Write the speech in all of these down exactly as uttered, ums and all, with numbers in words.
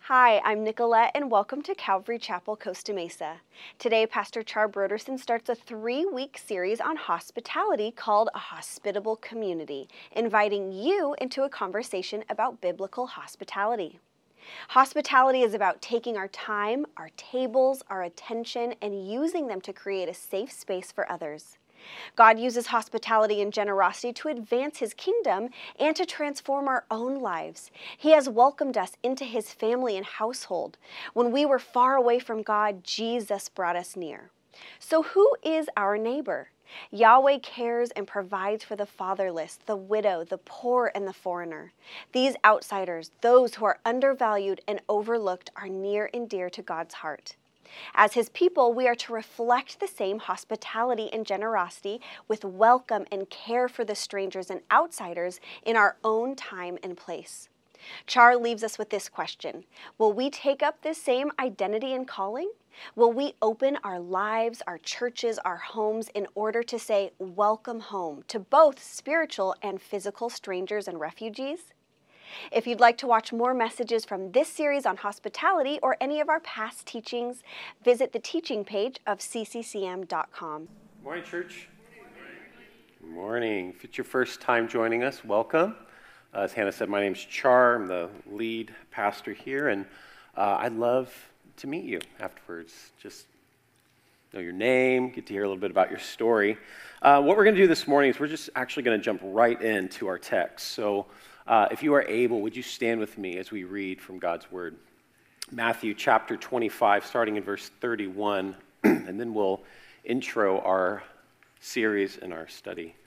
Hi, I'm Nicolette, and welcome to Calvary Chapel, Costa Mesa. Today, Pastor Char Broderson starts a three-week series on hospitality called A Hospitable Community, inviting you into a conversation about biblical hospitality. Hospitality is about taking our time, our tables, our attention, and using them to create a safe space for others. God uses hospitality and generosity to advance His kingdom and to transform our own lives. He has welcomed us into His family and household. When we were far away from God, Jesus brought us near. So who is our neighbor? Yahweh cares and provides for the fatherless, the widow, the poor, and the foreigner. These outsiders, those who are undervalued and overlooked, are near and dear to God's heart. As His people, we are to reflect the same hospitality and generosity with welcome and care for the strangers and outsiders in our own time and place. Char leaves us with this question: will we take up this same identity and calling? Will we open our lives, our churches, our homes in order to say welcome home to both spiritual and physical strangers and refugees? If you'd like to watch more messages from this series on hospitality or any of our past teachings, visit the teaching page of c c c m dot com. Morning, church. Good morning. If it's your first time joining us, welcome. Uh, as Hannah said, my name's Char. I'm the lead pastor here, and uh, I'd love to meet you afterwards. Just know your name, get to hear a little bit about your story. Uh, what we're going to do this morning is we're just actually going to jump right into our text. So uh, if you are able, would you stand with me as we read from God's Word? Matthew chapter twenty-five, starting in verse thirty-one, and then we'll intro our series and our study.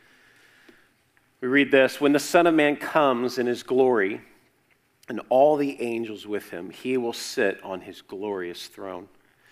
We read this: "When the Son of Man comes in His glory, and all the angels with Him, He will sit on His glorious throne.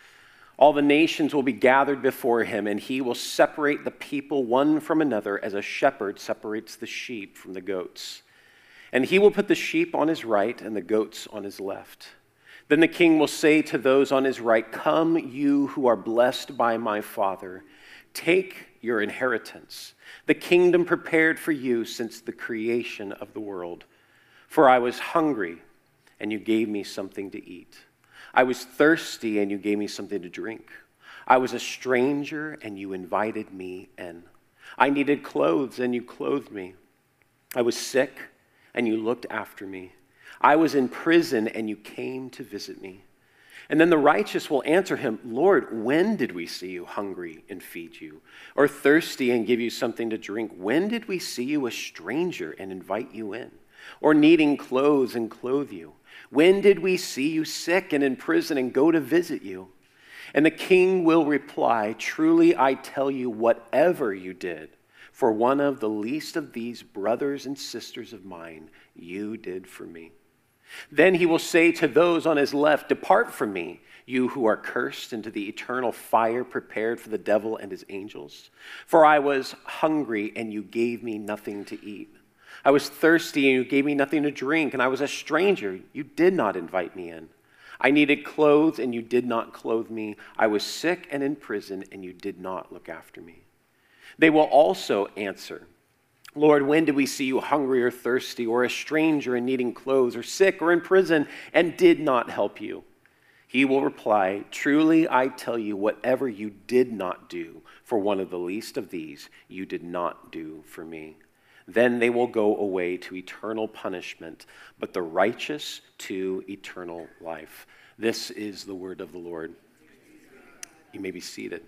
All the nations will be gathered before Him, and He will separate the people one from another as a shepherd separates the sheep from the goats. And He will put the sheep on His right and the goats on His left. Then the King will say to those on His right, 'Come, you who are blessed by my Father, take your inheritance, the kingdom prepared for you since the creation of the world. For I was hungry, and you gave me something to eat. I was thirsty, and you gave me something to drink. I was a stranger, and you invited me in. I needed clothes, and you clothed me. I was sick, and you looked after me. I was in prison, and you came to visit me.' And then the righteous will answer Him, 'Lord, when did we see you hungry and feed you, or thirsty and give you something to drink? When did we see you a stranger and invite you in, or needing clothes and clothe you? When did we see you sick and in prison and go to visit you?' And the King will reply, 'Truly I tell you, whatever you did for one of the least of these brothers and sisters of mine, you did for me.' Then He will say to those on His left, 'Depart from me, you who are cursed, into the eternal fire prepared for the devil and his angels. For I was hungry, and you gave me nothing to eat. I was thirsty, and you gave me nothing to drink. And I was a stranger, you did not invite me in. I needed clothes, and you did not clothe me. I was sick and in prison, and you did not look after me.' They will also answer, 'Lord, when did we see you hungry or thirsty, or a stranger and needing clothes, or sick or in prison, and did not help you?' He will reply, 'Truly I tell you, whatever you did not do for one of the least of these, you did not do for me.' Then they will go away to eternal punishment, but the righteous to eternal life." This is the word of the Lord. You may be seated.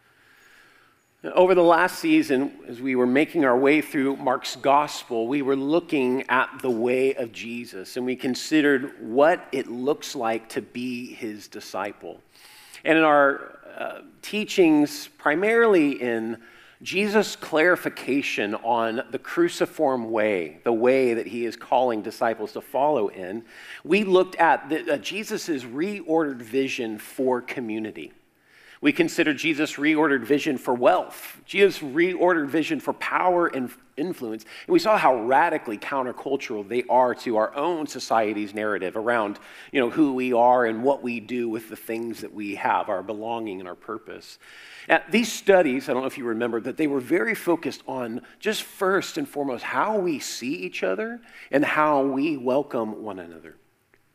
Over the last season, as we were making our way through Mark's gospel, we were looking at the way of Jesus, and we considered what it looks like to be His disciple. And in our uh, teachings, primarily in Jesus' clarification on the cruciform way, the way that He is calling disciples to follow in, we looked at the, uh, Jesus' reordered vision for community. We considered Jesus' reordered vision for wealth, Jesus' reordered vision for power and influence, and we saw how radically countercultural they are to our own society's narrative around, you know, who we are and what we do with the things that we have, our belonging and our purpose. Now, these studies, I don't know if you remember, that they were very focused on just first and foremost how we see each other and how we welcome one another.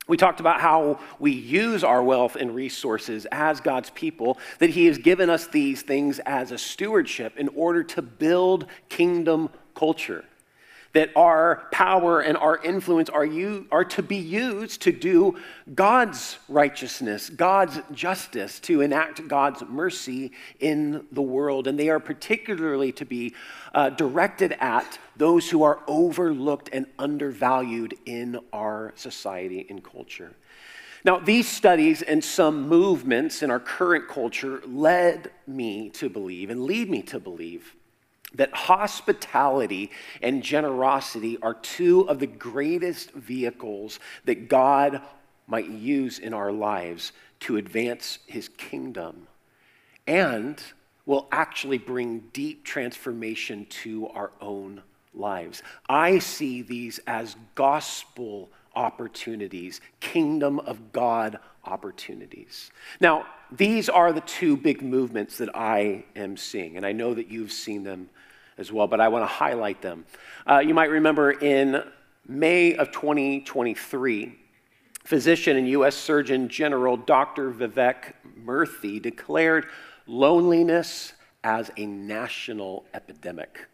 We talked about how we use our wealth and resources as God's people, that he has given us these things as a stewardship in order to build kingdom culture. That our power and our influence are, you, are to be used to do God's righteousness, God's justice, to enact God's mercy in the world. And they are particularly to be uh, directed at those who are overlooked and undervalued in our society and culture. Now, these studies and some movements in our current culture led me to believe and lead me to believe that hospitality and generosity are two of the greatest vehicles that God might use in our lives to advance his kingdom and will actually bring deep transformation to our own lives. I see these as gospel opportunities, kingdom of God opportunities. Now, these are the two big movements that I am seeing, and I know that you've seen them as well, but I want to highlight them. Uh, you might remember in May of twenty twenty-three, physician and U S Surgeon General Doctor Vivek Murthy declared loneliness as a national epidemic,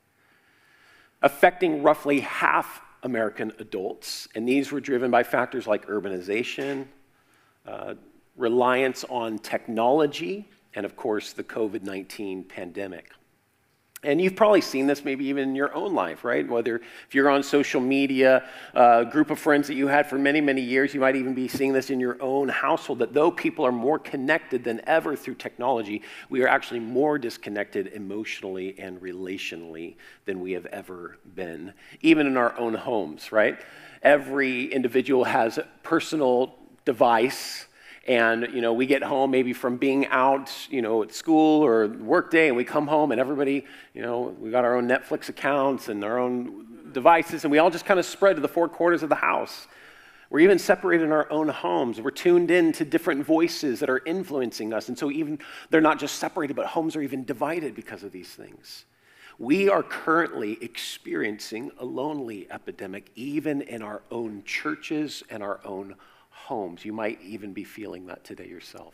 affecting roughly half American adults. And these were driven by factors like urbanization, uh, reliance on technology, and of course, the covid nineteen pandemic. And you've probably seen this maybe even in your own life, right? Whether if you're on social media, a group of friends that you had for many, many years, you might even be seeing this in your own household, that though people are more connected than ever through technology, we are actually more disconnected emotionally and relationally than we have ever been, even in our own homes, right? Every individual has a personal device. And, you know, we get home maybe from being out, you know, at school or work day, and we come home and everybody, you know, we got our own Netflix accounts and our own devices, and we all just kind of spread to the four corners of the house. We're even separated in our own homes. We're tuned in to different voices that are influencing us. And so even, they're not just separated, but homes are even divided because of these things. We are currently experiencing a lonely epidemic, even in our own churches and our own homes. You might even be feeling that today yourself.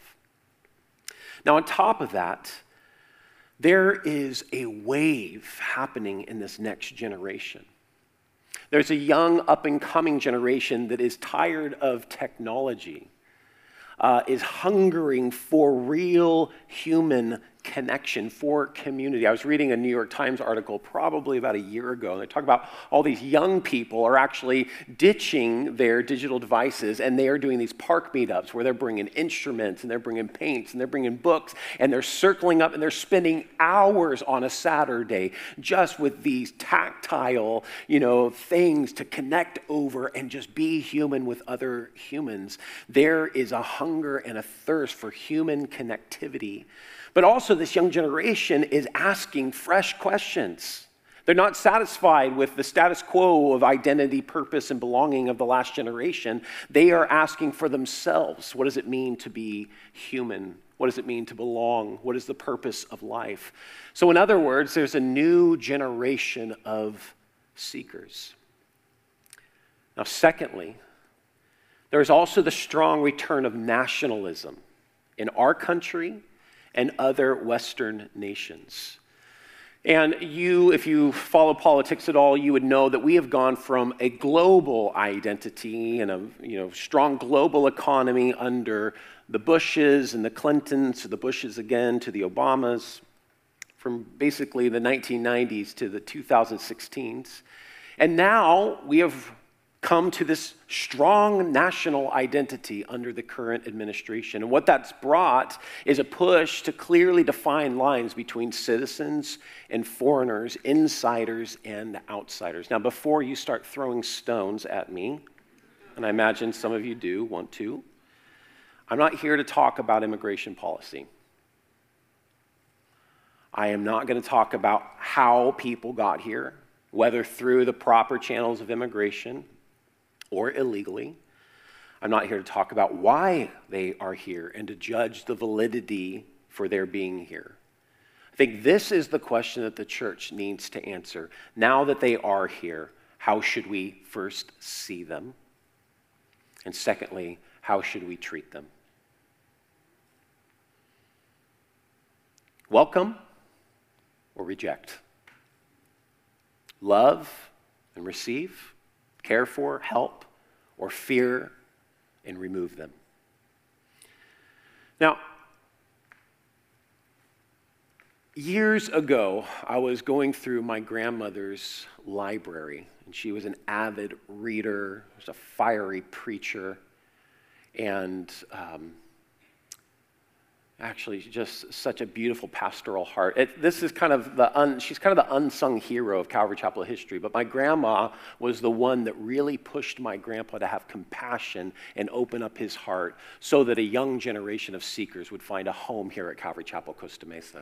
Now, on top of that, there is a wave happening in this next generation. There's a young, up-and-coming generation that is tired of technology, uh, is hungering for real human connection, for community. I was reading a New York Times article probably about a year ago, and they talk about all these young people are actually ditching their digital devices, and they are doing these park meetups where they're bringing instruments, and they're bringing paints, and they're bringing books, and they're circling up, and they're spending hours on a Saturday just with these tactile, you know, things to connect over and just be human with other humans. There is a hunger and a thirst for human connectivity. But also this young generation is asking fresh questions. They're not satisfied with the status quo of identity, purpose, and belonging of the last generation. They are asking for themselves, what does it mean to be human? What does it mean to belong? What is the purpose of life? So in other words, there's a new generation of seekers. Now, secondly, there's also the strong return of nationalism in our country and other Western nations. And you, if you follow politics at all, you would know that we have gone from a global identity and a you know strong global economy under the Bushes and the Clintons, to the Bushes again, to the Obamas, from basically the nineteen nineties to the two thousand sixteens. And now we have come to this strong national identity under the current administration. And what that's brought is a push to clearly define lines between citizens and foreigners, insiders and outsiders. Now, before you start throwing stones at me, and I imagine some of you do want to, I'm not here to talk about immigration policy. I am not going to talk about how people got here, whether through the proper channels of immigration or illegally. I'm not here to talk about why they are here and to judge the validity for their being here. I think this is the question that the church needs to answer. Now that they are here, how should we first see them? And secondly, how should we treat them? Welcome or reject? Love and receive? Care for, help, or fear and remove them? Now, years ago, I was going through my grandmother's library, and she was an avid reader, was a fiery preacher, and um, actually just such a beautiful pastoral heart. It, this is kind of the, un, she's kind of the unsung hero of Calvary Chapel history, but my grandma was the one that really pushed my grandpa to have compassion and open up his heart so that a young generation of seekers would find a home here at Calvary Chapel, Costa Mesa.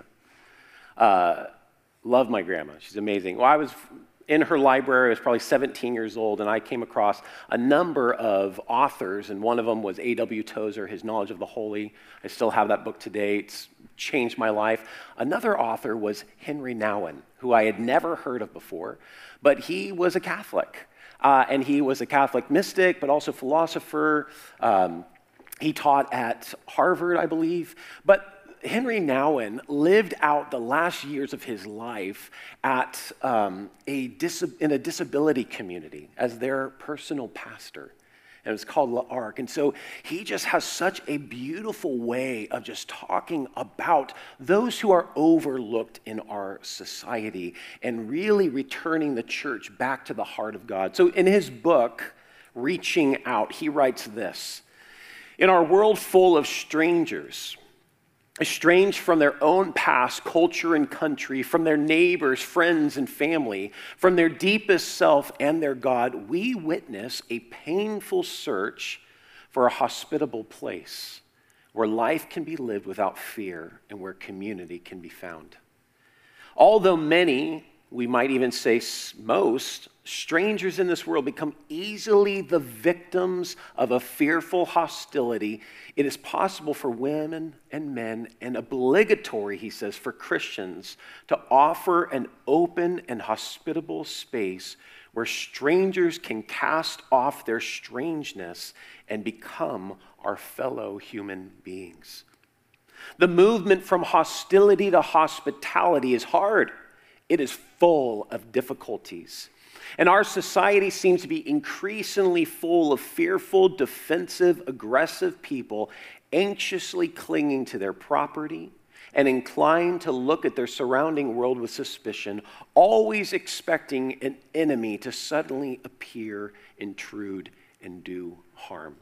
Uh, love my grandma. She's amazing. Well, I was in her library. I was probably seventeen years old, and I came across a number of authors, and one of them was A W Tozer, His Knowledge of the Holy. I still have that book today. It's changed my life. Another author was Henry Nouwen, who I had never heard of before, but he was a Catholic, uh, and he was a Catholic mystic, but also philosopher. Um, he taught at Harvard, I believe, but Henry Nouwen lived out the last years of his life at um, a dis- in a disability community as their personal pastor. And it was called L'Arc. And so he just has such a beautiful way of just talking about those who are overlooked in our society and really returning the church back to the heart of God. So in his book, Reaching Out, he writes this: "In our world full of strangers, estranged from their own past, culture, and country, from their neighbors, friends, and family, from their deepest self and their God, we witness a painful search for a hospitable place where life can be lived without fear and where community can be found. Although many, we might even say most, strangers in this world become easily the victims of a fearful hostility, it is possible for women and men, and obligatory, he says, for Christians to offer an open and hospitable space where strangers can cast off their strangeness and become our fellow human beings. The movement from hostility to hospitality is hard. It is full of difficulties. And our society seems to be increasingly full of fearful, defensive, aggressive people anxiously clinging to their property and inclined to look at their surrounding world with suspicion, always expecting an enemy to suddenly appear, intrude, and do harm."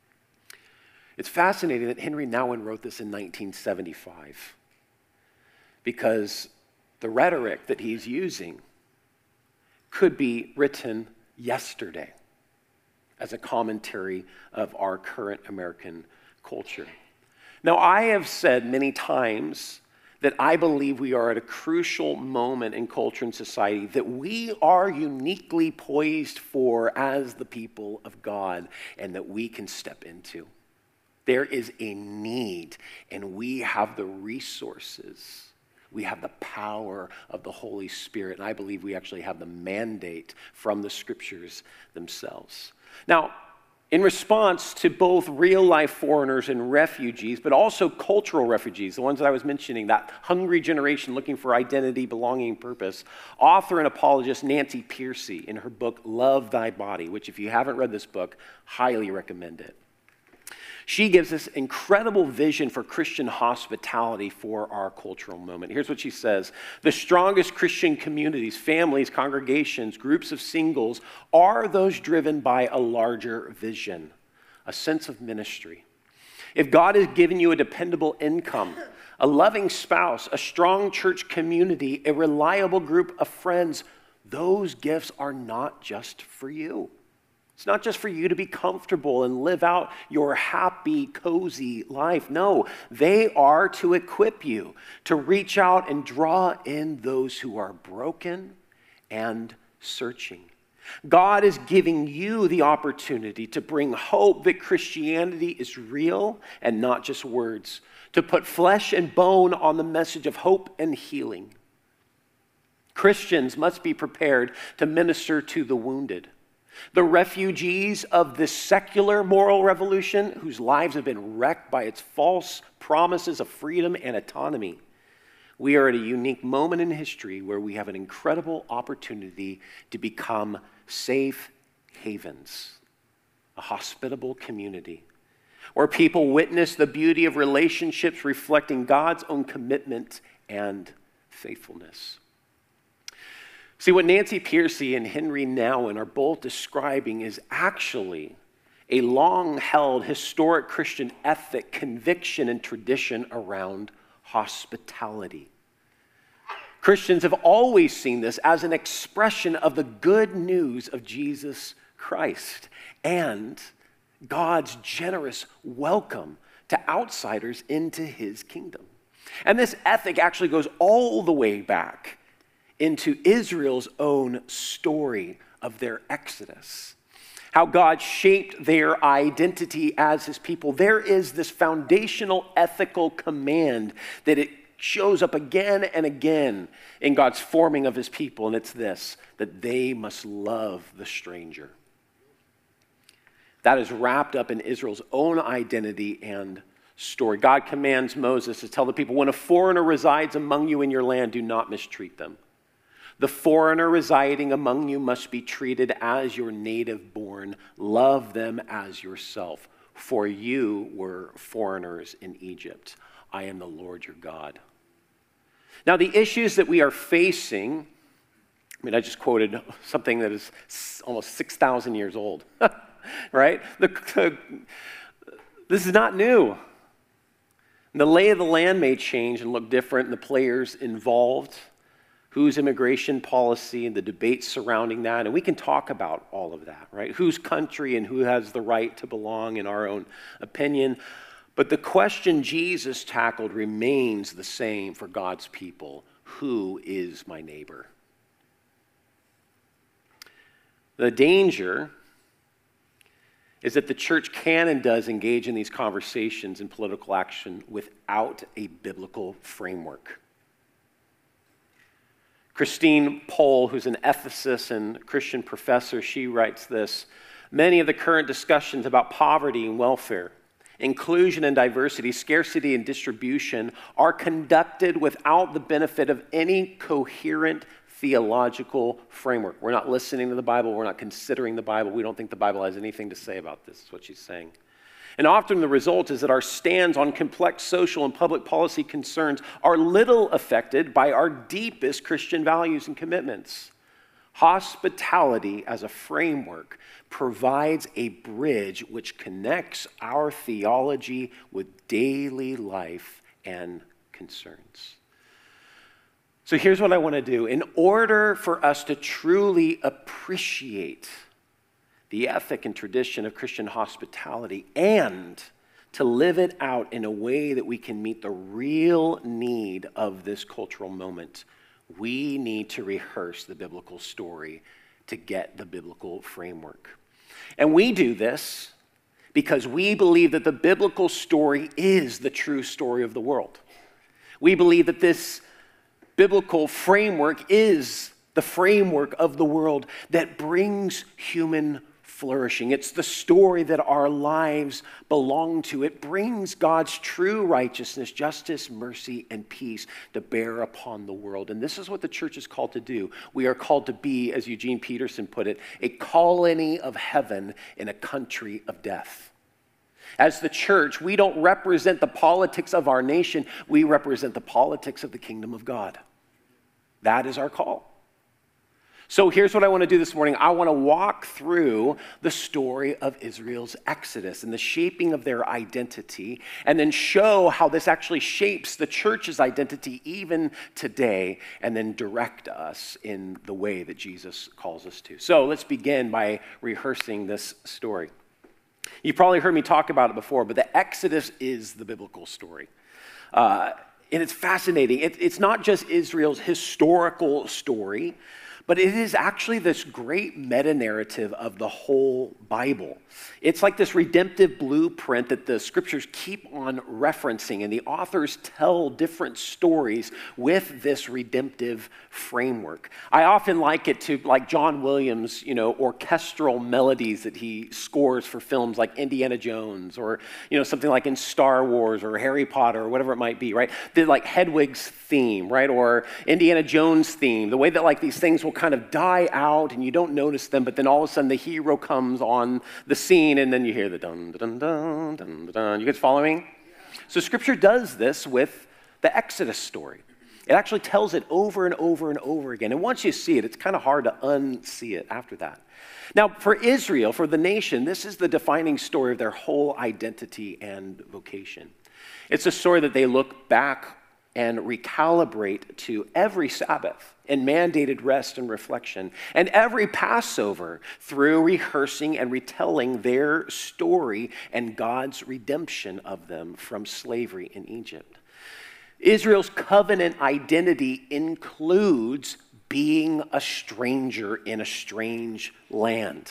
It's fascinating that Henry Nouwen wrote this in nineteen seventy-five, because the rhetoric that he's using could be written yesterday as a commentary of our current American culture. Now, I have said many times that I believe we are at a crucial moment in culture and society that we are uniquely poised for as the people of God and that we can step into. There is a need, and we have the resources. We have the power of the Holy Spirit, and I believe we actually have the mandate from the Scriptures themselves. Now, in response to both real-life foreigners and refugees, but also cultural refugees, the ones that I was mentioning, that hungry generation looking for identity, belonging, purpose, author and apologist Nancy Pearcey, in her book, Love Thy Body, which if you haven't read this book, highly recommend it. She gives us incredible vision for Christian hospitality for our cultural moment. Here's what she says: "The strongest Christian communities, families, congregations, groups of singles are those driven by a larger vision, a sense of ministry. If God has given you a dependable income, a loving spouse, a strong church community, a reliable group of friends, those gifts are not just for you. It's not just for you to be comfortable and live out your happy, cozy life. No, they are to equip you to reach out and draw in those who are broken and searching. God is giving you the opportunity to bring hope that Christianity is real and not just words, to put flesh and bone on the message of hope and healing. Christians must be prepared to minister to the wounded, The refugees of this secular moral revolution whose lives have been wrecked by its false promises of freedom and autonomy. We are at a unique moment in history where we have an incredible opportunity to become safe havens, a hospitable community, where people witness the beauty of relationships reflecting God's own commitment and faithfulness. See, what Nancy Pearcey and Henry Nouwen are both describing is actually a long-held historic Christian ethic, conviction, and tradition around hospitality. Christians have always seen this as an expression of the good news of Jesus Christ and God's generous welcome to outsiders into his kingdom. And this ethic actually goes all the way back into Israel's own story of their exodus, how God shaped their identity as his people. There is this foundational ethical command that it shows up again and again in God's forming of his people, and it's this, that they must love the stranger. That is wrapped up in Israel's own identity and story. God commands Moses to tell the people, when a foreigner resides among you in your land, do not mistreat them. The foreigner residing among you must be treated as your native born. Love them as yourself, for you were foreigners in Egypt. I am the Lord your God. Now, the issues that we are facing, I mean, I just quoted something that is almost six thousand years old, right? The, the, this is not new. The lay of the land may change and look different, and the players involved, whose immigration policy and the debates surrounding that, and we can talk about all of that, right? Whose country and who has the right to belong in our own opinion. But the question Jesus tackled remains the same for God's people. Who is my neighbor? The danger is that the church can and does engage in these conversations and political action without a biblical framework. Christine Pohl, who's an ethicist and Christian professor, she writes this: many of the current discussions about poverty and welfare, inclusion and diversity, scarcity and distribution are conducted without the benefit of any coherent theological framework. We're not listening to the Bible. We're not considering the Bible. We don't think the Bible has anything to say about this, is what she's saying. And often the result is that our stands on complex social and public policy concerns are little affected by our deepest Christian values and commitments. Hospitality as a framework provides a bridge which connects our theology with daily life and concerns. So here's what I want to do. In order for us to truly appreciate the ethic and tradition of Christian hospitality and to live it out in a way that we can meet the real need of this cultural moment, we need to rehearse the biblical story to get the biblical framework. And we do this because we believe that the biblical story is the true story of the world. We believe that this biblical framework is the framework of the world that brings human flourishing. It's the story that our lives belong to. It brings God's true righteousness, justice, mercy, and peace to bear upon the world. And this is what the church is called to do. We are called to be, as Eugene Peterson put it, a colony of heaven in a country of death. As the church, we don't represent the politics of our nation. We represent the politics of the kingdom of God. That is our call. So here's what I want to do this morning. I want to walk through the story of Israel's exodus and the shaping of their identity, and then show how this actually shapes the church's identity even today, and then direct us in the way that Jesus calls us to. So let's begin by rehearsing this story. You've probably heard me talk about it before, but the Exodus is the biblical story. Uh, and it's fascinating. It, it's not just Israel's historical story, But it is actually this great meta-narrative of the whole Bible. It's like this redemptive blueprint that the scriptures keep on referencing, and the authors tell different stories with this redemptive framework. I often like it to, like John Williams, you know, orchestral melodies that he scores for films like Indiana Jones, or, you know, something like in Star Wars or Harry Potter or whatever it might be, right? The, like Hedwig's theme, right? Or Indiana Jones theme, the way that like these things will kind of die out and you don't notice them, but then all of a sudden the hero comes on the scene and then you hear the dun dun dun dun dun. You guys following? So scripture does this with the Exodus story. It actually tells it over and over and over again. And once you see it, it's kind of hard to unsee it after that. Now, for Israel, for the nation, this is the defining story of their whole identity and vocation. It's a story that they look back and recalibrate to every Sabbath in mandated rest and reflection, and every Passover through rehearsing and retelling their story and God's redemption of them from slavery in Egypt. Israel's covenant identity includes being a stranger in a strange land.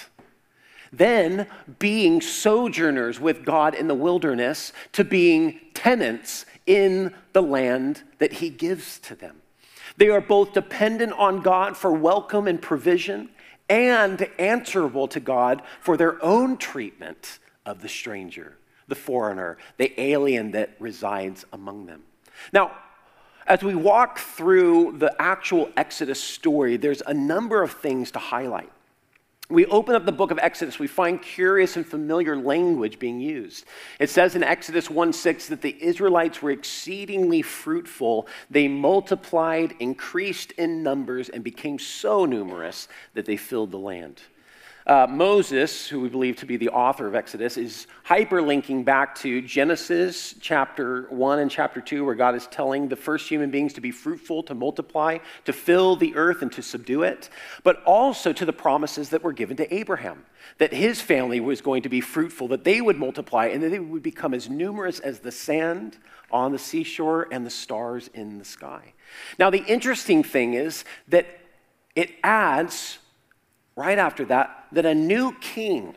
Then being sojourners with God in the wilderness to being tenants in the land that he gives to them. They are both dependent on God for welcome and provision and answerable to God for their own treatment of the stranger, the foreigner, the alien that resides among them. Now, as we walk through the actual Exodus story, there's a number of things to highlight. We open up the book of Exodus, we find curious and familiar language being used. It says in Exodus one six that the Israelites were exceedingly fruitful. They multiplied, increased in numbers, and became so numerous that they filled the land. Uh, Moses, who we believe to be the author of Exodus, is hyperlinking back to Genesis chapter one and chapter two, where God is telling the first human beings to be fruitful, to multiply, to fill the earth and to subdue it, but also to the promises that were given to Abraham, that his family was going to be fruitful, that they would multiply, and that they would become as numerous as the sand on the seashore and the stars in the sky. Now, the interesting thing is that it adds right after that, that a new king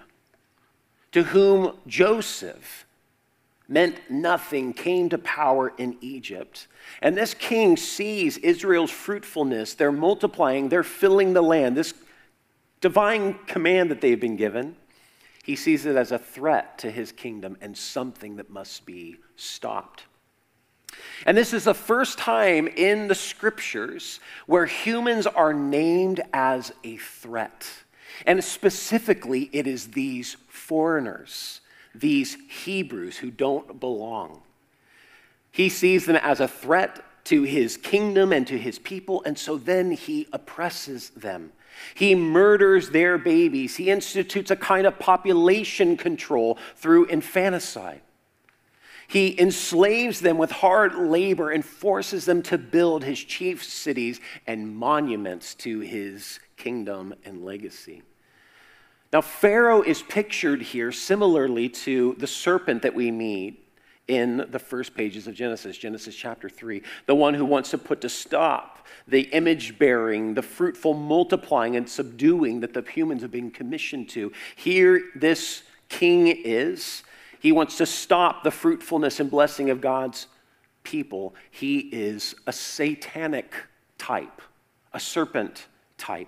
to whom Joseph meant nothing came to power in Egypt. And this king sees Israel's fruitfulness, they're multiplying, they're filling the land, this divine command that they've been given. He sees it as a threat to his kingdom and something that must be stopped. And this is the first time in the scriptures where humans are named as a threat. And specifically, it is these foreigners, these Hebrews who don't belong. He sees them as a threat to his kingdom and to his people, and so then he oppresses them. He murders their babies. He institutes a kind of population control through infanticide. He enslaves them with hard labor and forces them to build his chief cities and monuments to his kingdom and legacy. Now, Pharaoh is pictured here similarly to the serpent that we meet in the first pages of Genesis, Genesis chapter three, the one who wants to put to stop the image-bearing, the fruitful multiplying and subduing that the humans have been commissioned to. Here, this king is. He wants to stop the fruitfulness and blessing of God's people. He is a satanic type, a serpent type.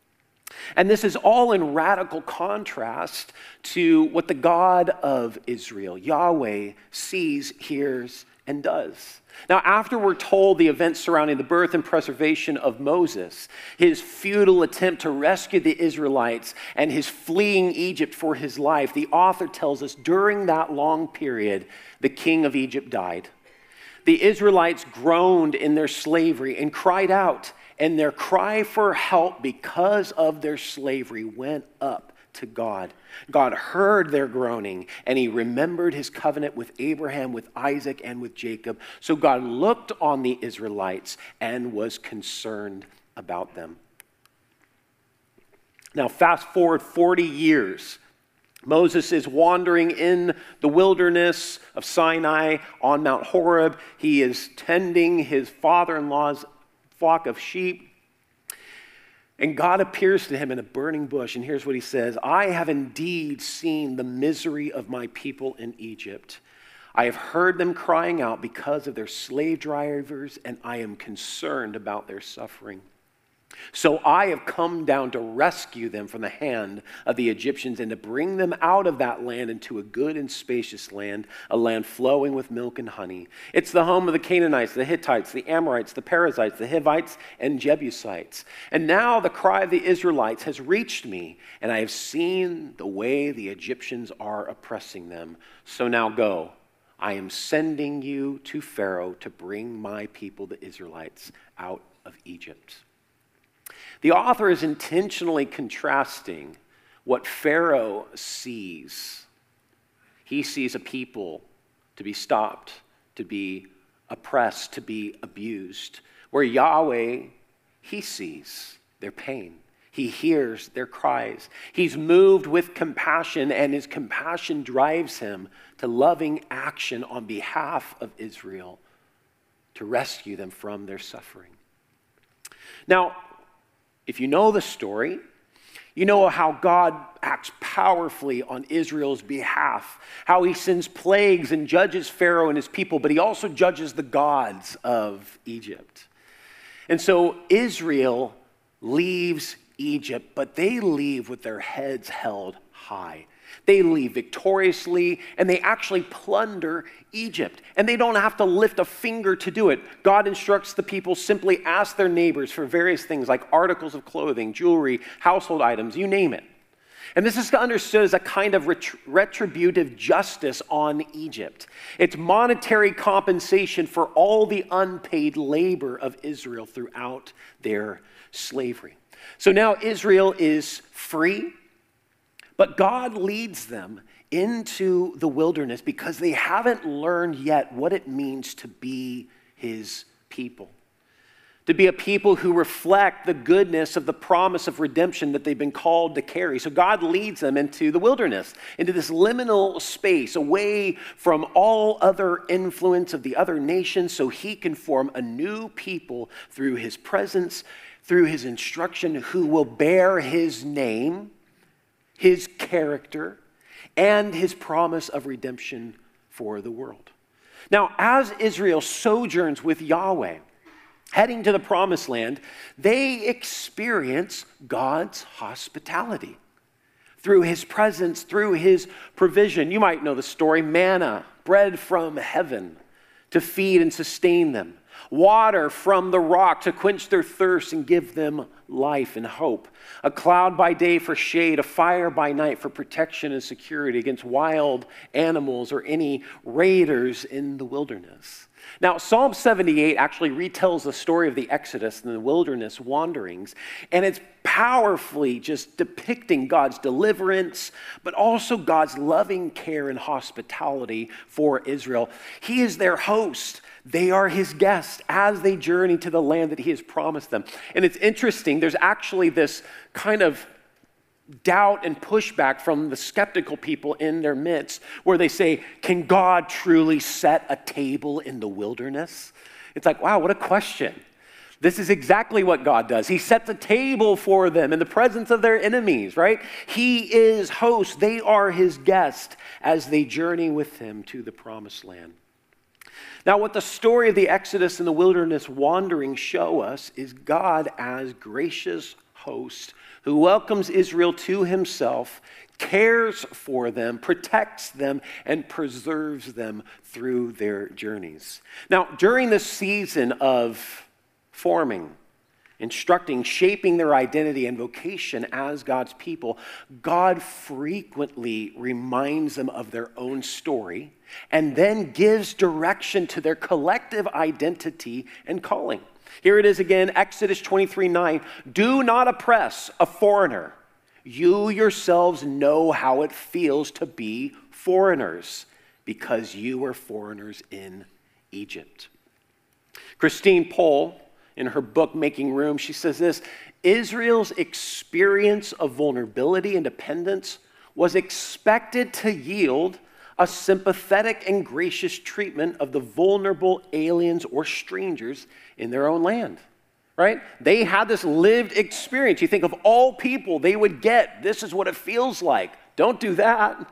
And this is all in radical contrast to what the God of Israel, Yahweh, sees, hears, and does. Now, after we're told the events surrounding the birth and preservation of Moses, his futile attempt to rescue the Israelites, and his fleeing Egypt for his life, the author tells us during that long period, the king of Egypt died. The Israelites groaned in their slavery and cried out, and their cry for help because of their slavery went up to God. God heard their groaning, and he remembered his covenant with Abraham, with Isaac, and with Jacob. So God looked on the Israelites and was concerned about them. Now, fast forward forty years. Moses is wandering in the wilderness of Sinai on Mount Horeb. He is tending his father-in-law's flock of sheep. And God appears to him in a burning bush, and here's what he says: I have indeed seen the misery of my people in Egypt. I have heard them crying out because of their slave drivers, and I am concerned about their suffering. So I have come down to rescue them from the hand of the Egyptians and to bring them out of that land into a good and spacious land, a land flowing with milk and honey. It's the home of the Canaanites, the Hittites, the Amorites, the Perizzites, the Hivites, and Jebusites. And now the cry of the Israelites has reached me, and I have seen the way the Egyptians are oppressing them. So now go. I am sending you to Pharaoh to bring my people, the Israelites, out of Egypt. The author is intentionally contrasting what Pharaoh sees. He sees a people to be stopped, to be oppressed, to be abused. Where Yahweh, he sees their pain. He hears their cries. He's moved with compassion, and his compassion drives him to loving action on behalf of Israel to rescue them from their suffering. Now, if you know the story, you know how God acts powerfully on Israel's behalf, how he sends plagues and judges Pharaoh and his people, but he also judges the gods of Egypt. And so Israel leaves Egypt, but they leave with their heads held high. They leave victoriously, and they actually plunder Egypt. And they don't have to lift a finger to do it. God instructs the people simply ask their neighbors for various things like articles of clothing, jewelry, household items, you name it. And this is understood as a kind of ret- retributive justice on Egypt. It's monetary compensation for all the unpaid labor of Israel throughout their slavery. So now Israel is free. But God leads them into the wilderness because they haven't learned yet what it means to be his people. To be a people who reflect the goodness of the promise of redemption that they've been called to carry. So God leads them into the wilderness, into this liminal space, away from all other influence of the other nations, so he can form a new people through his presence, through his instruction, who will bear his name, his character, and his promise of redemption for the world. Now, as Israel sojourns with Yahweh, heading to the promised land, they experience God's hospitality through his presence, through his provision. You might know the story: manna, bread from heaven to feed and sustain them. Water from the rock to quench their thirst and give them life and hope. A cloud by day for shade, a fire by night for protection and security against wild animals or any raiders in the wilderness. Now, Psalm seventy-eight actually retells the story of the Exodus and the wilderness wanderings, and it's powerfully just depicting God's deliverance, but also God's loving care and hospitality for Israel. He is their host. They are his guests as they journey to the land that he has promised them. And it's interesting, there's actually this kind of doubt and pushback from the skeptical people in their midst where they say, can God truly set a table in the wilderness? It's like, wow, what a question. This is exactly what God does. He sets a table for them in the presence of their enemies, right? He is host. They are his guests as they journey with him to the promised land. Now, what the story of the Exodus and the wilderness wandering show us is God as gracious host who welcomes Israel to himself, cares for them, protects them, and preserves them through their journeys. Now, during this season of forming, instructing, shaping their identity and vocation as God's people, God frequently reminds them of their own story and then gives direction to their collective identity and calling. Here it is again, Exodus twenty-three nine. Do not oppress a foreigner. You yourselves know how it feels to be foreigners because you were foreigners in Egypt. Christine Pohl, in her book, Making Room, she says this: Israel's experience of vulnerability and dependence was expected to yield a sympathetic and gracious treatment of the vulnerable aliens or strangers in their own land. right? They had this lived experience. You think of all people they would get, this is what it feels like. Don't do that.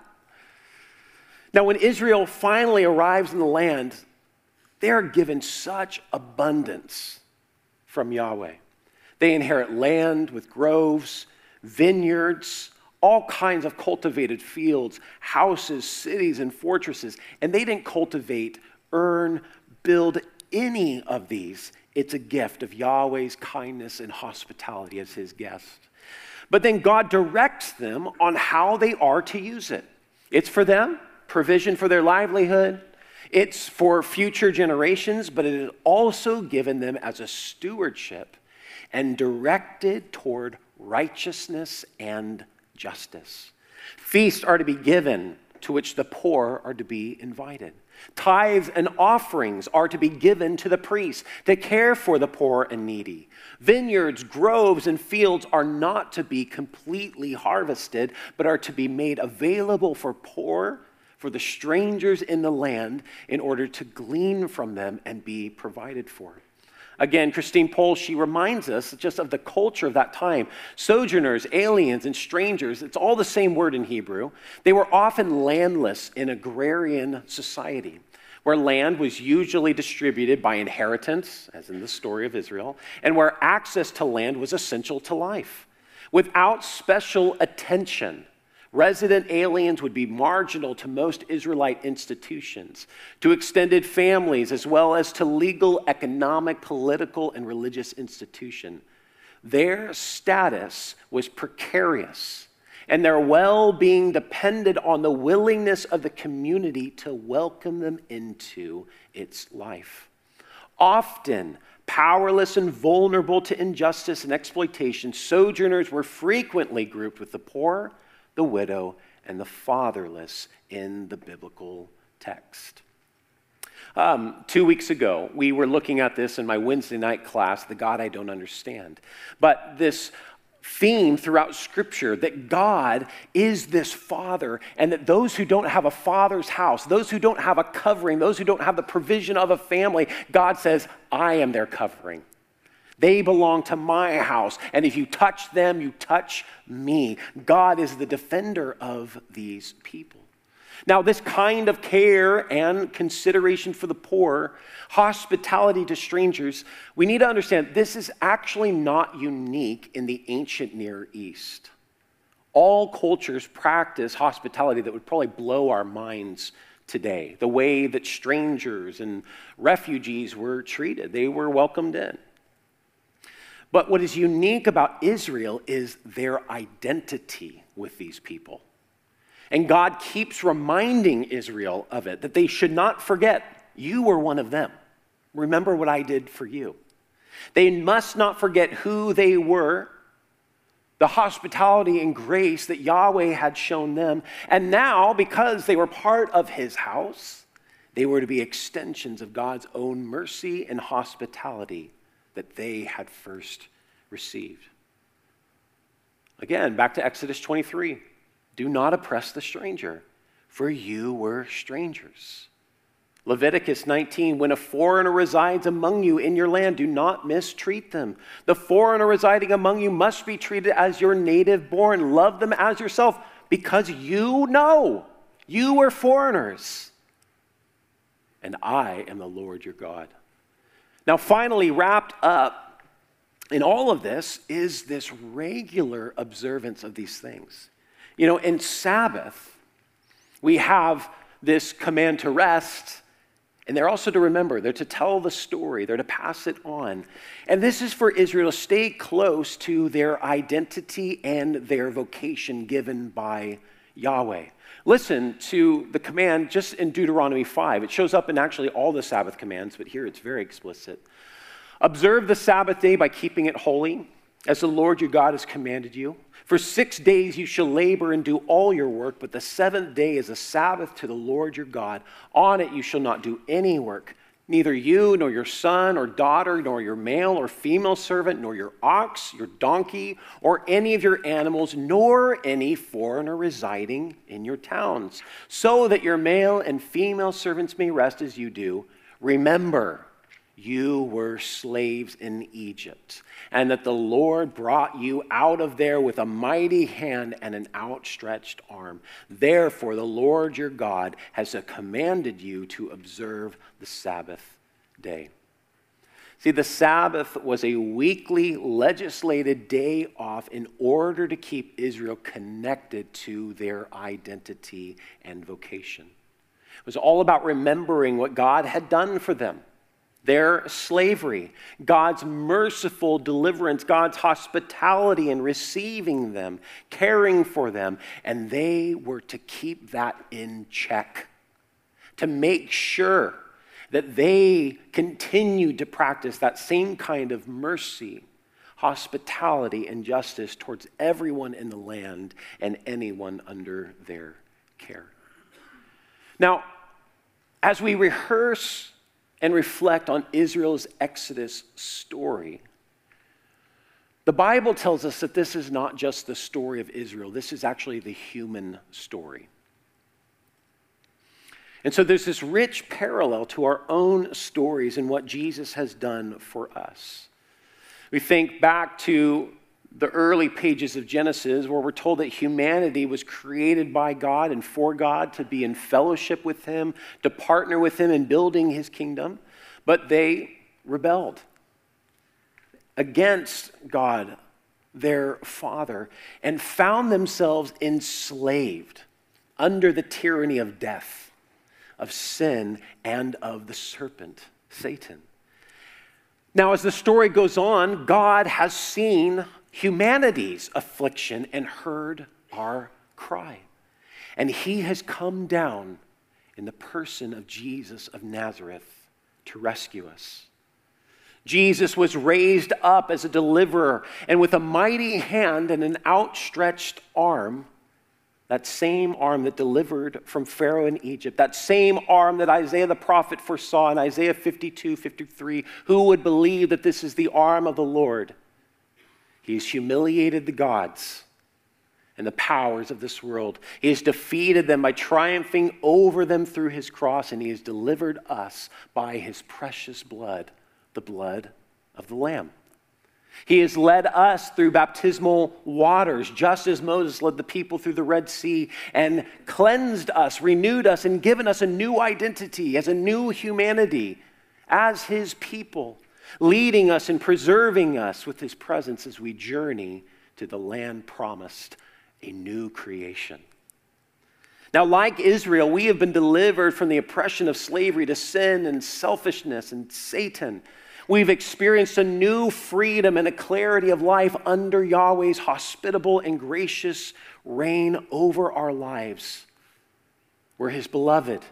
Now, when Israel finally arrives in the land, they are given such abundance from Yahweh. They inherit land with groves, vineyards, all kinds of cultivated fields, houses, cities, and fortresses. And they didn't cultivate, earn, build any of these. It's a gift of Yahweh's kindness and hospitality as his guest. But then God directs them on how they are to use it. It's for them, provision for their livelihood. It's for future generations, but it is also given them as a stewardship and directed toward righteousness and justice. Feasts are to be given, to which the poor are to be invited. Tithes and offerings are to be given to the priests to care for the poor and needy. Vineyards, groves, and fields are not to be completely harvested, but are to be made available for poor, for the strangers in the land, in order to glean from them and be provided for. Again, Christine Pohl, she reminds us just of the culture of that time. Sojourners, aliens, and strangers, it's all the same word in Hebrew. They were often landless in agrarian society, where land was usually distributed by inheritance, as in the story of Israel, and where access to land was essential to life. Without special attention, resident aliens would be marginal to most Israelite institutions, to extended families, as well as to legal, economic, political, and religious institutions. Their status was precarious, and their well-being depended on the willingness of the community to welcome them into its life. Often, powerless and vulnerable to injustice and exploitation, sojourners were frequently grouped with the poor, the widow, and the fatherless in the biblical text. Um, two weeks ago, we were looking at this in my Wednesday night class, The God I Don't Understand. But this theme throughout Scripture, that God is this Father, and that those who don't have a father's house, those who don't have a covering, those who don't have the provision of a family, God says, I am their covering. They belong to my house, and if you touch them, you touch me. God is the defender of these people. Now, this kind of care and consideration for the poor, hospitality to strangers, we need to understand this is actually not unique in the ancient Near East. All cultures practice hospitality that would probably blow our minds today. The way that strangers and refugees were treated, they were welcomed in. But what is unique about Israel is their identity with these people. And God keeps reminding Israel of it, that they should not forget, you were one of them. Remember what I did for you. They must not forget who they were, the hospitality and grace that Yahweh had shown them. And now, because they were part of his house, they were to be extensions of God's own mercy and hospitality that they had first received. Again, back to Exodus twenty-three. Do not oppress the stranger, for you were strangers. Leviticus nineteen, when a foreigner resides among you in your land, do not mistreat them. The foreigner residing among you must be treated as your native born. Love them as yourself, because you know you were foreigners, and I am the Lord your God. Now, finally, wrapped up in all of this is this regular observance of these things. You know, in Sabbath, we have this command to rest, and they're also to remember. They're to tell the story. They're to pass it on. And this is for Israel to stay close to their identity and their vocation given by Yahweh. Listen to the command just in Deuteronomy five. It shows up in actually all the Sabbath commands, but here it's very explicit. Observe the Sabbath day by keeping it holy, as the Lord your God has commanded you. For six days you shall labor and do all your work, but the seventh day is a Sabbath to the Lord your God. On it you shall not do any work, neither you, nor your son or daughter, nor your male or female servant, nor your ox, your donkey, or any of your animals, nor any foreigner residing in your towns, so that your male and female servants may rest as you do. Remember you were slaves in Egypt, and that the Lord brought you out of there with a mighty hand and an outstretched arm. Therefore, the Lord your God has commanded you to observe the Sabbath day. See, the Sabbath was a weekly legislated day off in order to keep Israel connected to their identity and vocation. It was all about remembering what God had done for them. Their slavery, God's merciful deliverance, God's hospitality in receiving them, caring for them, and they were to keep that in check, to make sure that they continued to practice that same kind of mercy, hospitality, and justice towards everyone in the land and anyone under their care. Now, as we rehearse and reflect on Israel's Exodus story, the Bible tells us that this is not just the story of Israel. This is actually the human story. And so there's this rich parallel to our own stories and what Jesus has done for us. We think back to the early pages of Genesis, where we're told that humanity was created by God and for God to be in fellowship with him, to partner with him in building his kingdom, but they rebelled against God, their Father, and found themselves enslaved under the tyranny of death, of sin, and of the serpent, Satan. Now, as the story goes on, God has seen humanity's affliction and heard our cry. And he has come down in the person of Jesus of Nazareth to rescue us. Jesus was raised up as a deliverer, and with a mighty hand and an outstretched arm, that same arm that delivered from Pharaoh in Egypt, that same arm that Isaiah the prophet foresaw in Isaiah fifty-two, fifty-three, who would believe that this is the arm of the Lord? He's humiliated the gods and the powers of this world. He has defeated them by triumphing over them through his cross, and he has delivered us by his precious blood, the blood of the Lamb. He has led us through baptismal waters, just as Moses led the people through the Red Sea, and cleansed us, renewed us, and given us a new identity as a new humanity, as his people, leading us and preserving us with his presence as we journey to the land promised, a new creation. Now, like Israel, we have been delivered from the oppression of slavery to sin and selfishness and Satan. We've experienced a new freedom and a clarity of life under Yahweh's hospitable and gracious reign over our lives. We're his beloved.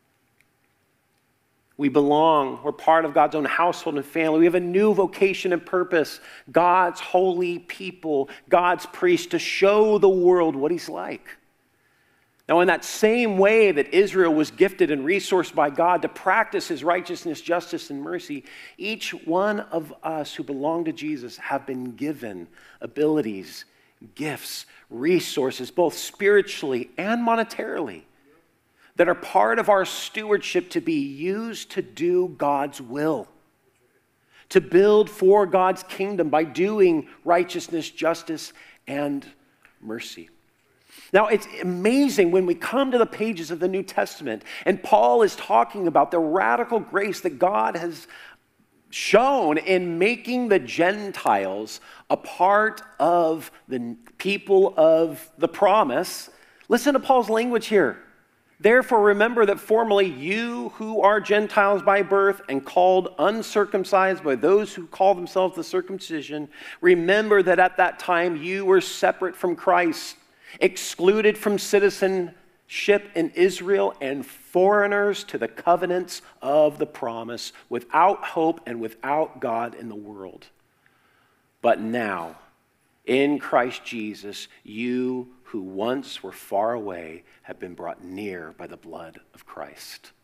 We belong. We're part of God's own household and family. We have a new vocation and purpose. God's holy people, God's priests, to show the world what he's like. Now, in that same way that Israel was gifted and resourced by God to practice his righteousness, justice, and mercy, each one of us who belong to Jesus have been given abilities, gifts, resources, both spiritually and monetarily, that are part of our stewardship to be used to do God's will, to build for God's kingdom by doing righteousness, justice, and mercy. Now, it's amazing when we come to the pages of the New Testament, and Paul is talking about the radical grace that God has shown in making the Gentiles a part of the people of the promise. Listen to Paul's language here. Therefore, remember that formerly you who are Gentiles by birth and called uncircumcised by those who call themselves the circumcision, remember that at that time you were separate from Christ, excluded from citizenship in Israel, and foreigners to the covenants of the promise, without hope and without God in the world. But now, in Christ Jesus, you who once were far away have been brought near by the blood of Christ.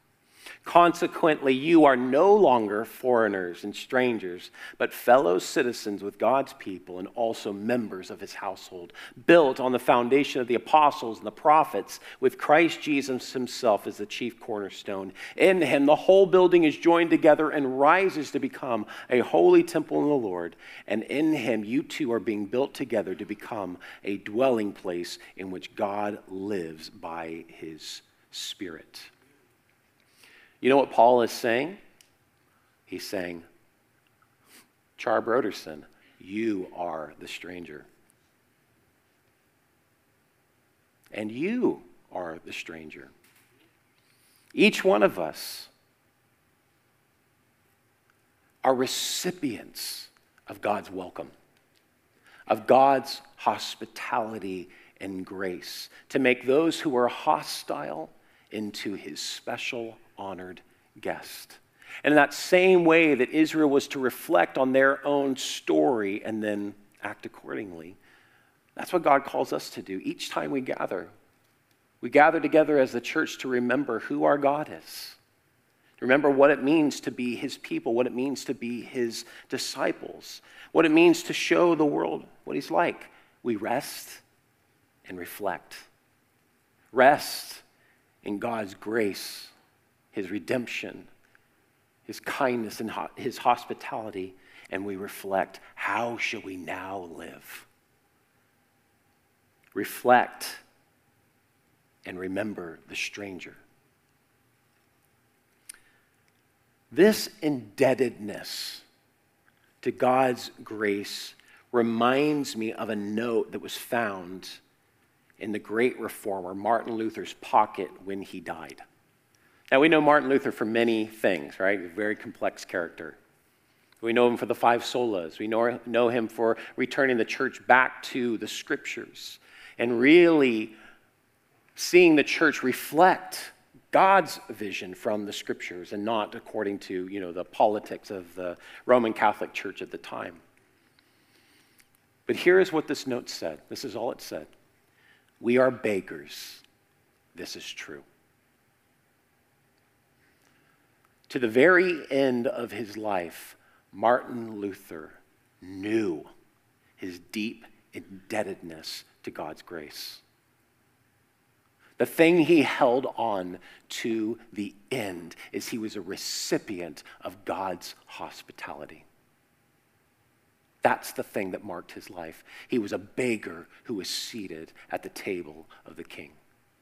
Consequently, you are no longer foreigners and strangers, but fellow citizens with God's people and also members of his household, built on the foundation of the apostles and the prophets, with Christ Jesus himself as the chief cornerstone. In him, the whole building is joined together and rises to become a holy temple in the Lord. And in him, you two are being built together to become a dwelling place in which God lives by his Spirit. You know what Paul is saying? He's saying, Char Broderson, you are the stranger. And you are the stranger. Each one of us are recipients of God's welcome, of God's hospitality and grace, to make those who are hostile into his special honored guest. And in that same way that Israel was to reflect on their own story and then act accordingly, that's what God calls us to do each time we gather. We gather together as the church to remember who our God is. Remember what it means to be his people, what it means to be his disciples, what it means to show the world what he's like. We rest and reflect. Rest in God's grace, his redemption, his kindness, and his hospitality, and we reflect, how shall we now live? Reflect and remember the stranger. This indebtedness to God's grace reminds me of a note that was found in the great reformer Martin Luther's pocket when he died. Now, we know Martin Luther for many things, right? A very complex character. We know him for the five solas. We know, know him for returning the church back to the scriptures and really seeing the church reflect God's vision from the scriptures and not according to, you know, the politics of the Roman Catholic Church at the time. But here is what this note said. This is all it said. We are beggars. This is true. To the very end of his life, Martin Luther knew his deep indebtedness to God's grace. The thing he held on to the end is he was a recipient of God's hospitality. That's the thing that marked his life. He was a beggar who was seated at the table of the king.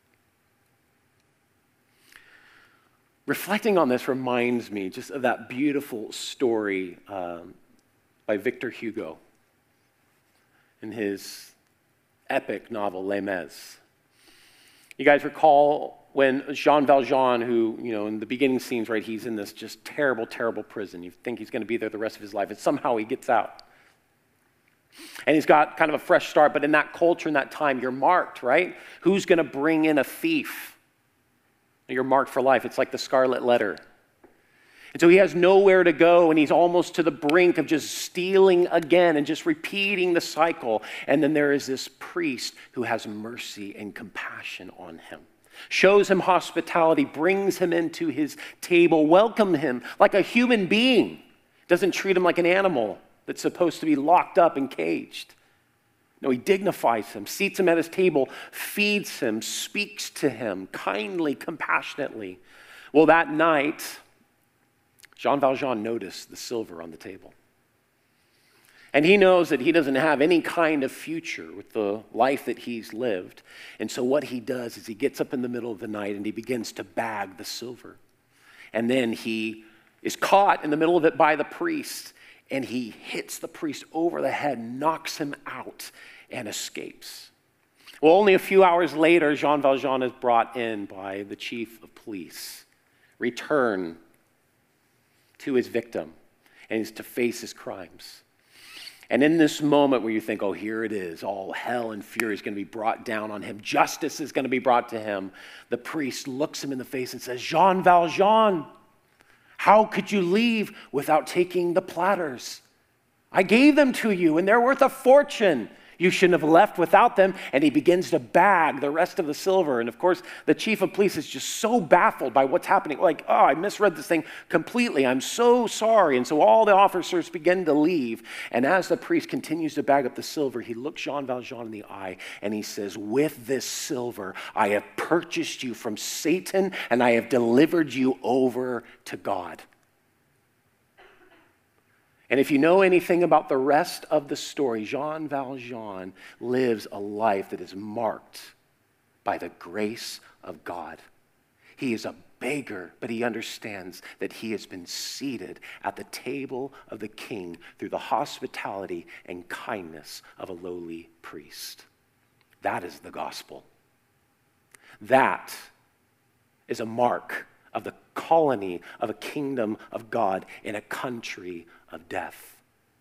Reflecting on this reminds me just of that beautiful story um, by Victor Hugo in his epic novel, Les Mis. You guys recall when Jean Valjean, who, you know, in the beginning scenes, right, he's in this just terrible, terrible prison. You think he's going to be there the rest of his life, and somehow he gets out. And he's got kind of a fresh start, but in that culture, in that time, you're marked, right? Who's going to bring in a thief? You're marked for life. It's like the scarlet letter. And so he has nowhere to go, and he's almost to the brink of just stealing again and just repeating the cycle. And then there is this priest who has mercy and compassion on him, shows him hospitality, brings him into his table, welcomes him like a human being, doesn't treat him like an animal that's supposed to be locked up and caged. No, he dignifies him, seats him at his table, feeds him, speaks to him kindly, compassionately. Well, that night, Jean Valjean noticed the silver on the table. And he knows that he doesn't have any kind of future with the life that he's lived. And so what he does is he gets up in the middle of the night and he begins to bag the silver. And then he is caught in the middle of it by the priest. And he hits the priest over the head, knocks him out, and escapes. Well, only a few hours later, Jean Valjean is brought in by the chief of police, return to his victim, and he's to face his crimes. And in this moment where you think, oh, here it is, all hell and fury is going to be brought down on him, justice is going to be brought to him, the priest looks him in the face and says, Jean Valjean, how could you leave without taking the platters? I gave them to you, and they're worth a fortune. You shouldn't have left without them. And he begins to bag the rest of the silver. And of course, the chief of police is just so baffled by what's happening. Like, oh, I misread this thing completely. I'm so sorry. And so all the officers begin to leave. And as the priest continues to bag up the silver, he looks Jean Valjean in the eye and he says, with this silver, I have purchased you from Satan and I have delivered you over to God. And if you know anything about the rest of the story, Jean Valjean lives a life that is marked by the grace of God. He is a beggar, but he understands that he has been seated at the table of the king through the hospitality and kindness of a lowly priest. That is the gospel. That is a mark of the colony of a kingdom of God in a country of death.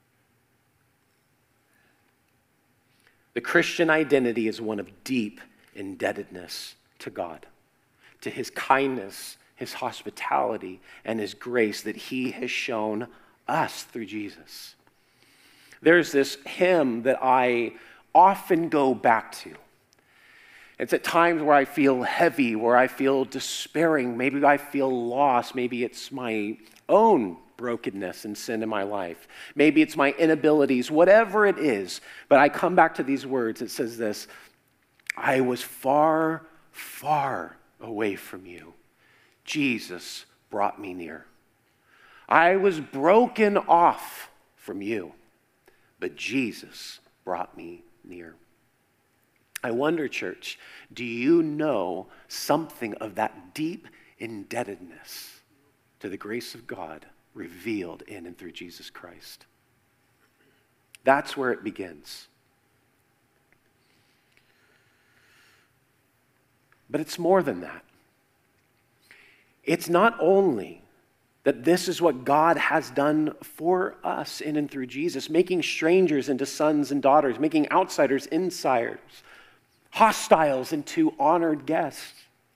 The Christian identity is one of deep indebtedness to God, to his kindness, his hospitality, and his grace that he has shown us through Jesus. There's this hymn that I often go back to. It's at times where I feel heavy, where I feel despairing, maybe I feel lost, maybe it's my own brokenness and sin in my life. Maybe it's my inabilities, whatever it is. But I come back to these words. It says this, I was far, far away from you. Jesus brought me near. I was broken off from you, but Jesus brought me near. I wonder, church, do you know something of that deep indebtedness to the grace of God revealed in and through Jesus Christ? That's where it begins. But it's more than that. It's not only that this is what God has done for us in and through Jesus, making strangers into sons and daughters, making outsiders insiders, hostiles into honored guests.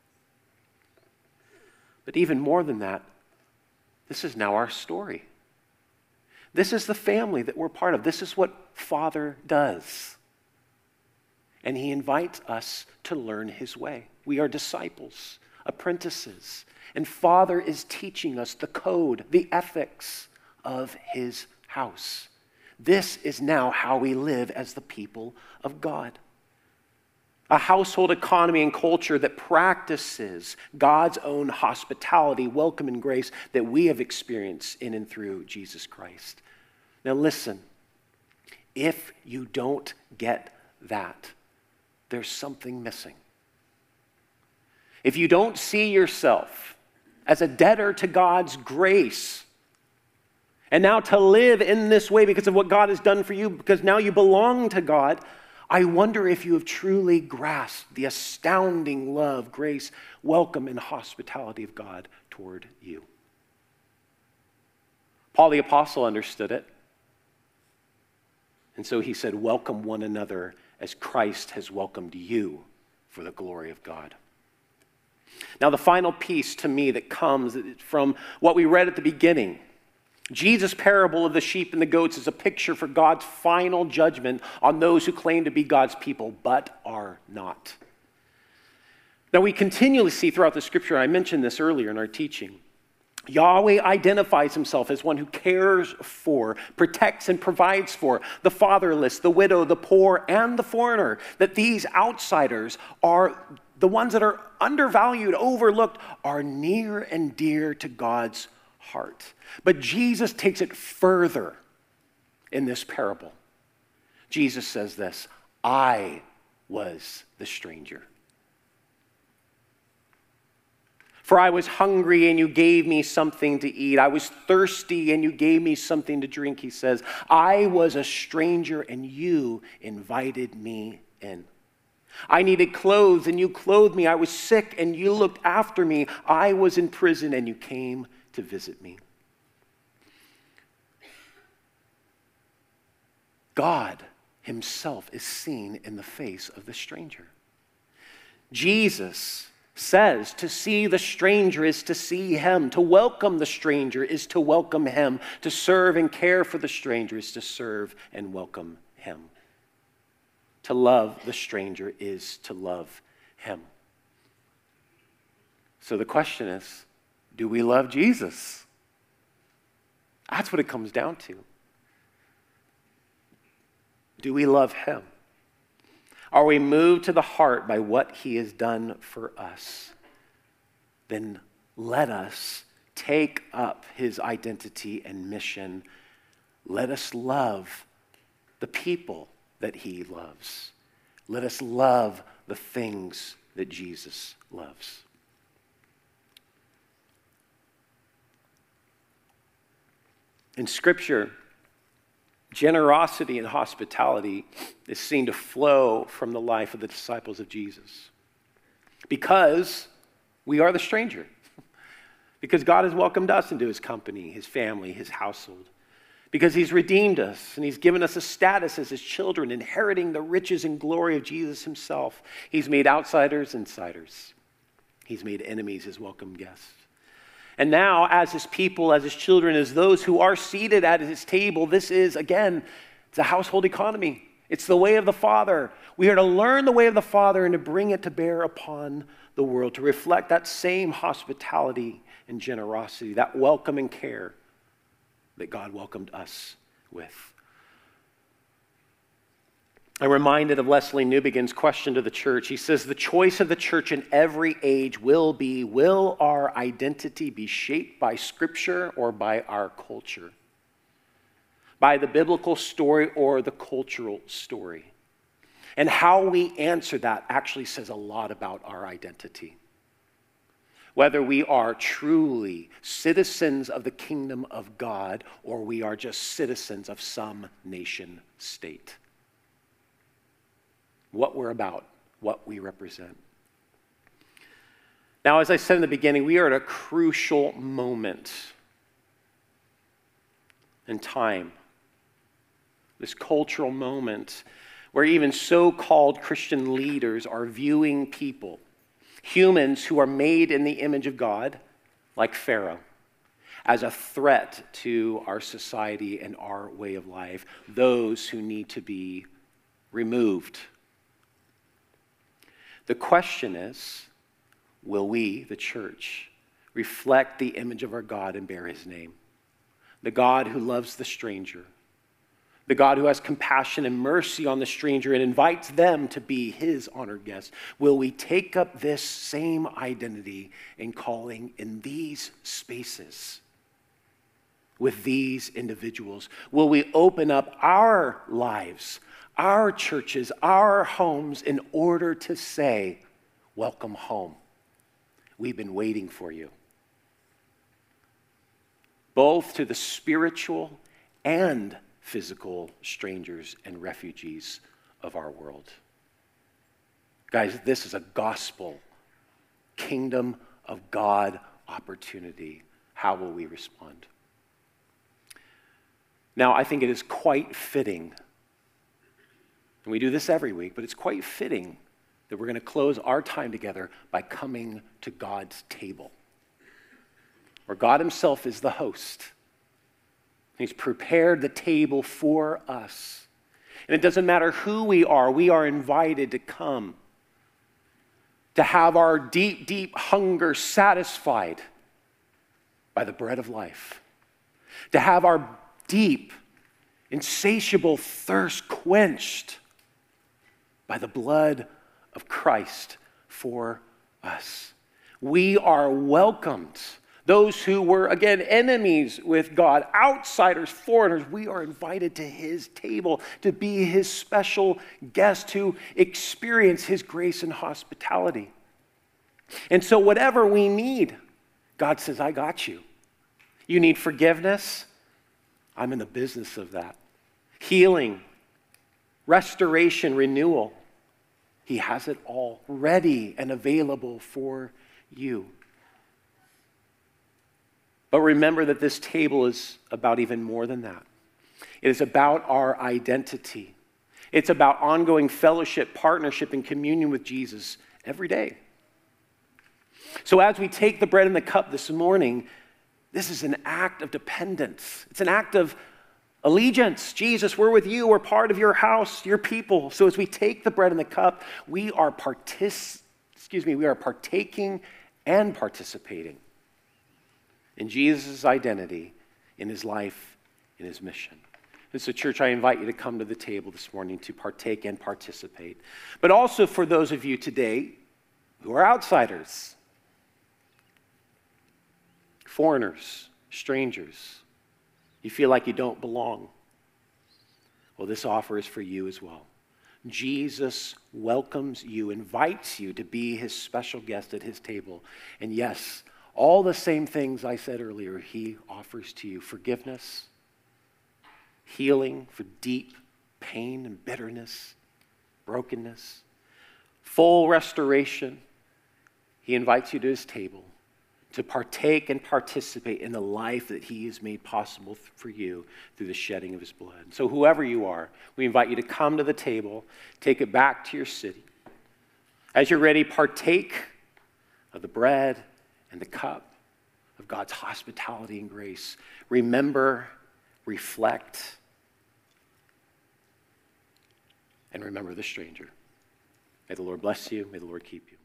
But even more than that, this is now our story. This is the family that we're part of. This is what Father does. And he invites us to learn his way. We are disciples, apprentices. And Father is teaching us the code, the ethics of his house. This is now how we live as the people of God. A household economy and culture that practices God's own hospitality, welcome, and grace that we have experienced in and through Jesus Christ. Now listen, if you don't get that, there's something missing. If you don't see yourself as a debtor to God's grace, and now to live in this way because of what God has done for you, because now you belong to God, I wonder if you have truly grasped the astounding love, grace, welcome, and hospitality of God toward you. Paul the Apostle understood it. And so he said, welcome one another as Christ has welcomed you for the glory of God. Now, the final piece to me that comes from what we read at the beginning, Jesus' parable of the sheep and the goats is a picture for God's final judgment on those who claim to be God's people but are not. Now, we continually see throughout the scripture, I mentioned this earlier in our teaching, Yahweh identifies himself as one who cares for, protects, and provides for the fatherless, the widow, the poor, and the foreigner. That these outsiders are the ones that are undervalued, overlooked, are near and dear to God's heart. But Jesus takes it further in this parable. Jesus says this, I was the stranger. For I was hungry and you gave me something to eat. I was thirsty and you gave me something to drink, he says. I was a stranger and you invited me in. I needed clothes and you clothed me. I was sick and you looked after me. I was in prison and you came to visit me. God himself is seen in the face of the stranger. Jesus says to see the stranger is to see him. To welcome the stranger is to welcome him. To serve and care for the stranger is to serve and welcome him. To love the stranger is to love him. So the question is, do we love Jesus? That's what it comes down to. Do we love him? Are we moved to the heart by what he has done for us? Then let us take up his identity and mission. Let us love the people that he loves. Let us love the things that Jesus loves. In Scripture, generosity and hospitality is seen to flow from the life of the disciples of Jesus. Because we are the stranger. Because God has welcomed us into his company, his family, his household. Because he's redeemed us and he's given us a status as his children, inheriting the riches and glory of Jesus himself. He's made outsiders insiders. He's made enemies his welcome guests. And now, as his people, as his children, as those who are seated at his table, this is, again, it's a household economy. It's the way of the Father. We are to learn the way of the Father and to bring it to bear upon the world, to reflect that same hospitality and generosity, that welcome and care that God welcomed us with. I'm reminded of Leslie Newbegin's question to the church. He says, the choice of the church in every age will be, will our identity be shaped by Scripture or by our culture? By the biblical story or the cultural story? And how we answer that actually says a lot about our identity. Whether we are truly citizens of the kingdom of God or we are just citizens of some nation state. What we're about, what we represent. Now, as I said in the beginning, we are at a crucial moment in time, this cultural moment where even so-called Christian leaders are viewing people, humans who are made in the image of God, like Pharaoh, as a threat to our society and our way of life, those who need to be removed. The question is, will we, the church, reflect the image of our God and bear his name? The God who loves the stranger, the God who has compassion and mercy on the stranger and invites them to be his honored guests. Will we take up this same identity and calling in these spaces with these individuals? Will we open up our lives, our churches, our homes in order to say, welcome home. We've been waiting for you. Both to the spiritual and physical strangers and refugees of our world. Guys, this is a gospel, kingdom of God opportunity. How will we respond? Now, I think it is quite fitting, and we do this every week, but it's quite fitting that we're going to close our time together by coming to God's table, where God himself is the host. He's prepared the table for us. And it doesn't matter who we are, we are invited to come, to have our deep, deep hunger satisfied by the bread of life, to have our deep, insatiable thirst quenched by the blood of Christ for us. We are welcomed. Those who were, again, enemies with God, outsiders, foreigners, we are invited to his table to be his special guest, to experience his grace and hospitality. And so whatever we need, God says, I got you. You need forgiveness? I'm in the business of that. Healing, restoration, renewal. He has it all ready and available for you. But remember that this table is about even more than that. It is about our identity. It's about ongoing fellowship, partnership, and communion with Jesus every day. So as we take the bread and the cup this morning, this is an act of dependence. It's an act of, Allegiance, Jesus, we're with you. We're part of your house, your people. So as we take the bread and the cup, we are partic- excuse me, we are partaking and participating in Jesus' identity, in his life, in his mission. And so, church, I invite you to come to the table this morning to partake and participate. But also for those of you today who are outsiders, foreigners, strangers, you feel like you don't belong. Well, this offer is for you as well. Jesus welcomes you, invites you to be his special guest at his table. And yes, all the same things I said earlier, he offers to you: forgiveness, healing for deep pain and bitterness, brokenness, full restoration. He invites you to his table to partake and participate in the life that he has made possible for you through the shedding of his blood. So whoever you are, we invite you to come to the table, take it back to your city. As you're ready, partake of the bread and the cup of God's hospitality and grace. Remember, reflect, and remember the stranger. May the Lord bless you. May the Lord keep you.